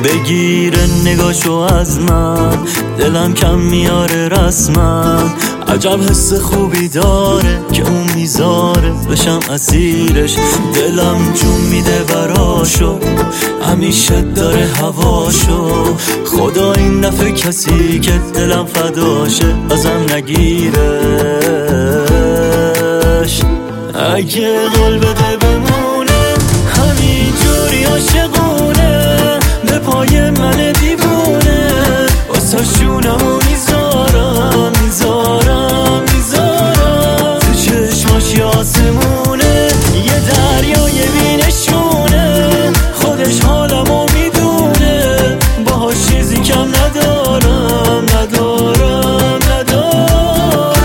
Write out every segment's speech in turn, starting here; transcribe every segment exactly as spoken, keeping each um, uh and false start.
بگیره نگاشو از من، دلم کم میاره رسمن. عجب حس خوبی داره که اون میذاره بشم اسیرش. دلم جون میده براشو، همیشه داره هواشو. خدا این دفعه کسی که دلم فداشه ازم نگیرش. اگه قول بده بمونه همینجوری عاشقونه، به پای من دیوونه واسه شونمو میذارم میذارم میذارم. تو چشماش یه آسمونه، یه دریای بینشونه. خودش حالمو میدونه، باهاش چیزی کم ندارم ندارم ندارم.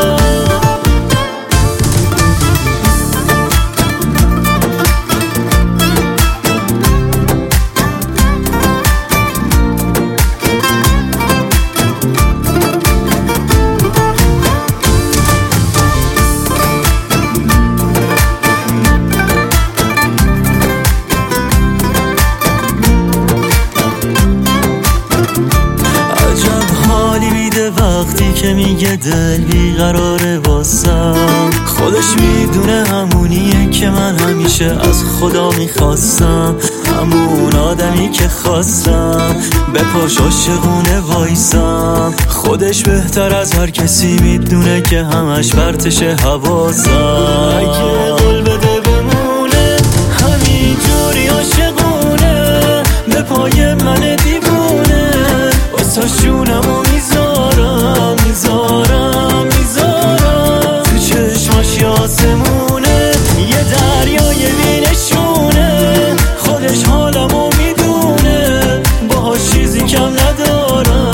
وقتی که میگه دل بیقراره واسم، خودش میدونه همونیه که من همیشه از خدا میخواستم. همون آدمی که خواستم به پاش عاشقونه وایسم. خودش بهتر از هر کسی میدونه که همش برتشه حواسم. اگه قول بده بمونه همینجوری عاشقونه، به پای من دیوونه واسه شونمو میذارم میذارم میذارم. تو چشماش یه آسمونه، یه دریای بینشونه. خودش حالمو میدونه، باهاش چیزی کم ندارم